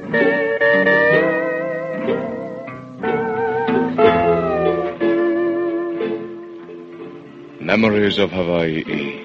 Memories of Hawaii.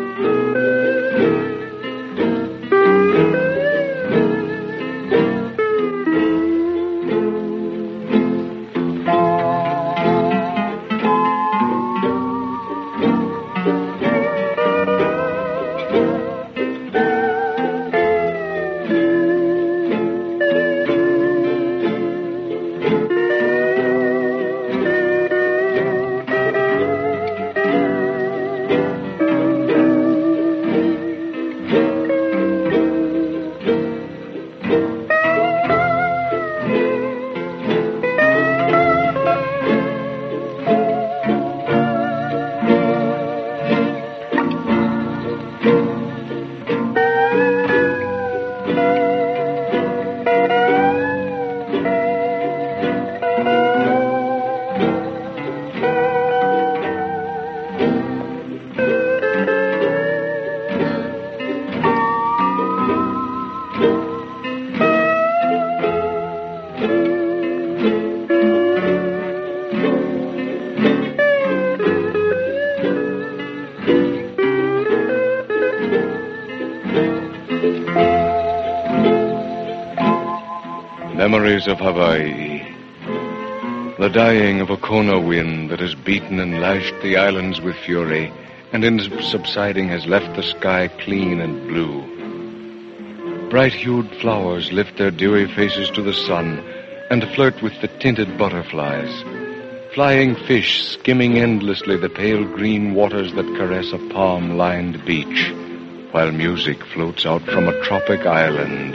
Memories of Hawaii. The dying of a Kona wind that has beaten and lashed the islands with fury, and in subsiding has left the sky clean and blue. Bright-hued flowers lift their dewy faces to the sun and flirt with the tinted butterflies. Flying fish skimming endlessly the pale green waters that caress a palm-lined beach, while music floats out from a tropic island.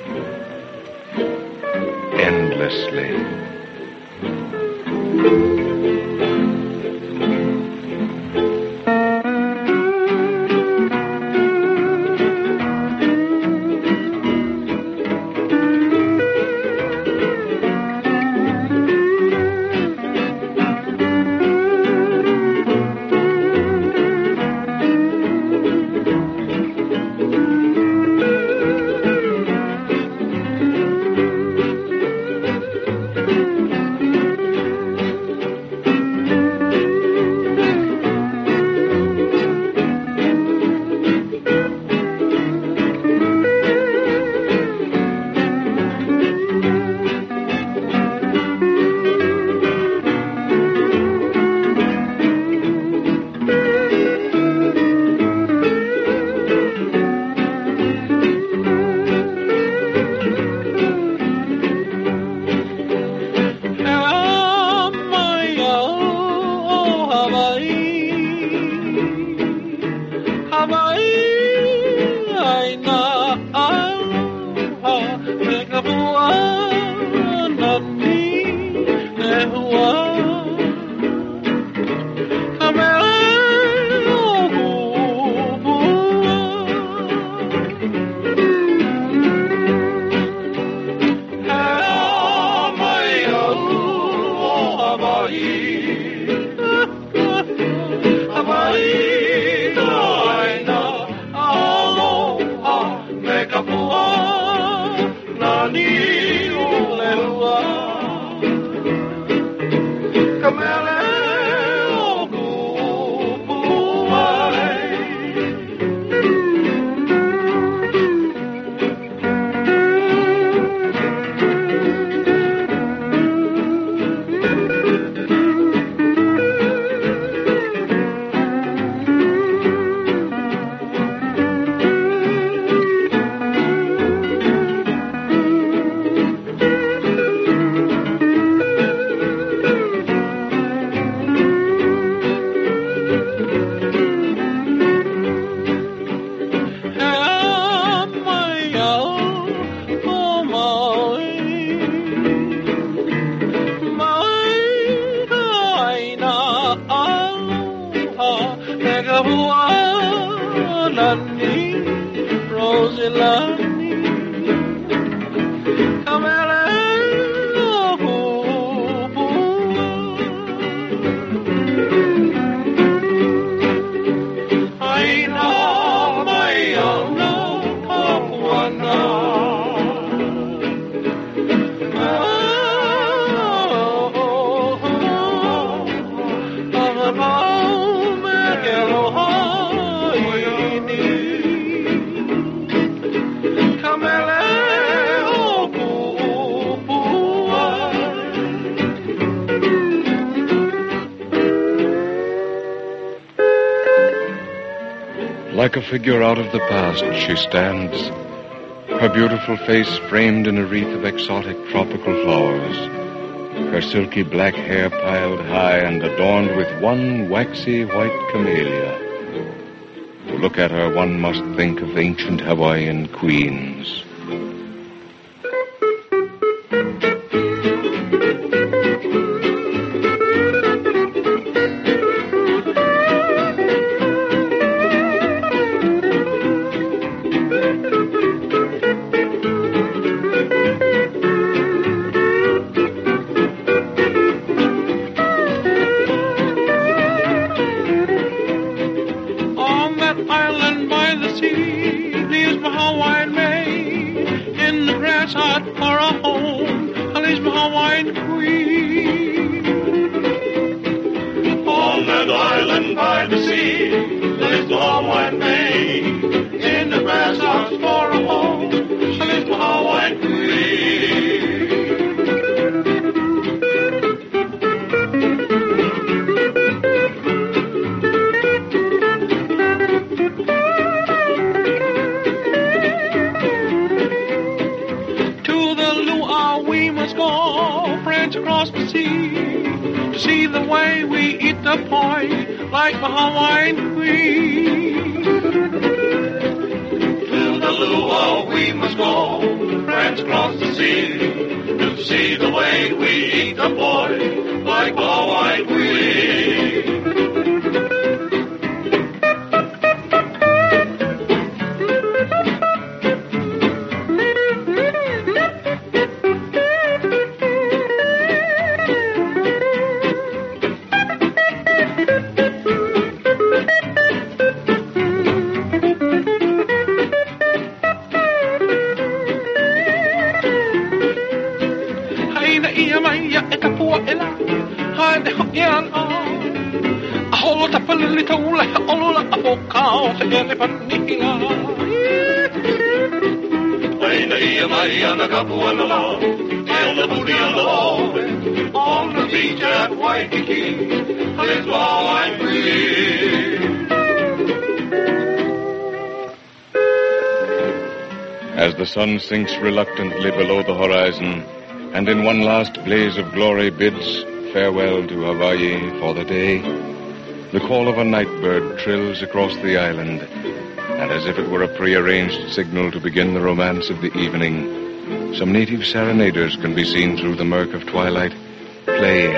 Endlessly. Like a figure out of the past, she stands, her beautiful face framed in a wreath of exotic tropical flowers, her silky black hair piled high and adorned with one waxy white camellia. To look at her, one must think of ancient Hawaiian queens. On the beach at Waikiki, lives the Hawaiian queen. As the sun sinks reluctantly below the horizon, and in one last blaze of glory bids farewell to Hawaii for the day, the call of a night bird trills across the island, and as if it were a prearranged signal to begin the romance of the evening, some native serenaders can be seen through the murk of twilight, playing.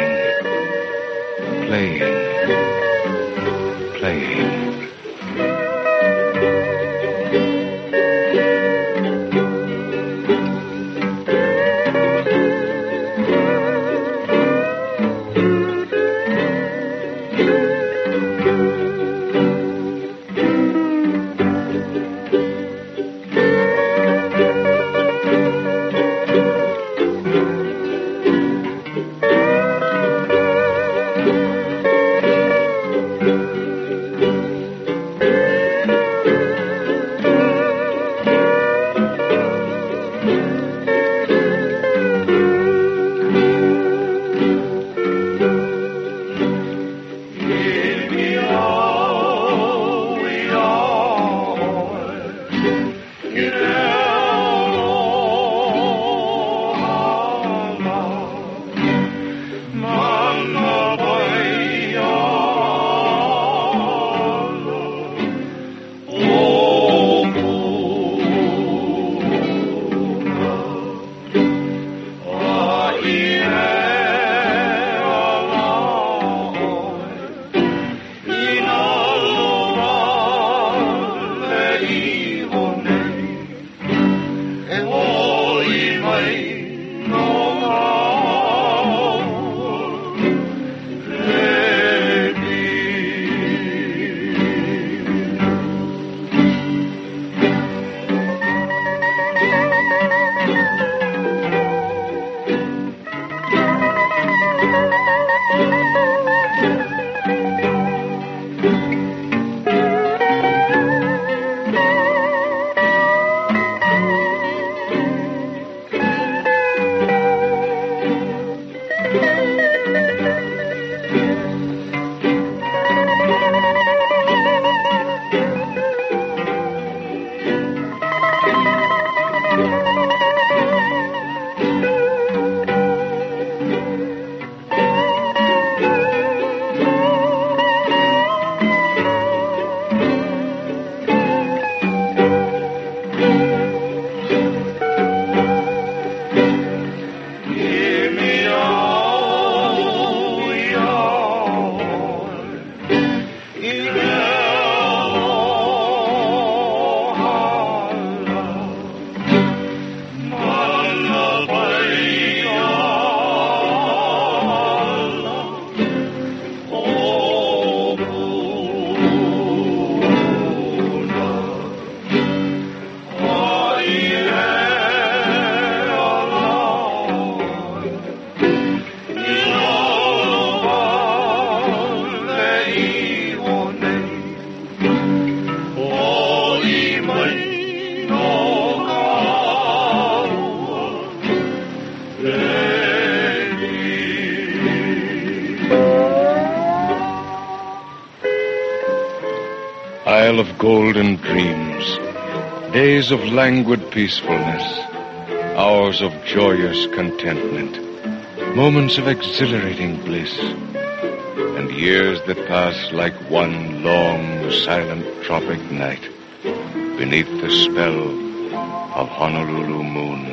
of golden dreams, days of languid peacefulness, hours of joyous contentment, moments of exhilarating bliss, and years that pass like one long, silent tropic night beneath the spell of Honolulu moon.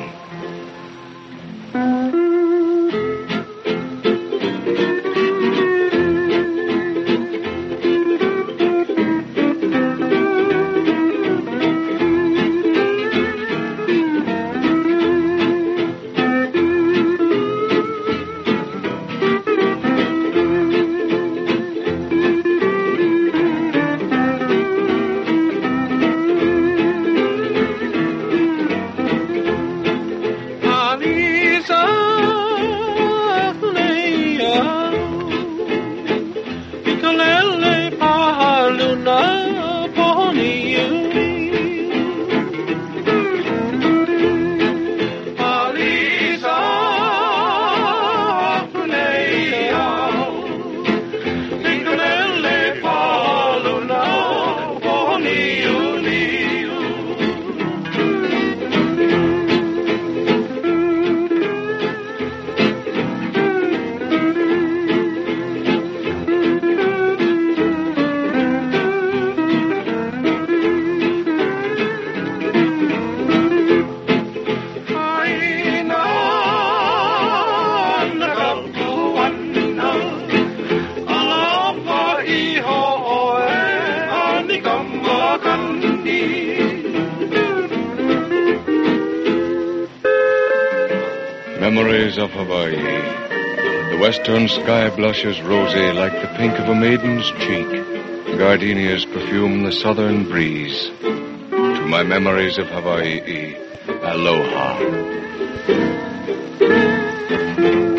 Memories of Hawaii. The western sky blushes rosy like the pink of a maiden's cheek. Gardenias perfume the southern breeze. To my memories of Hawaii, aloha.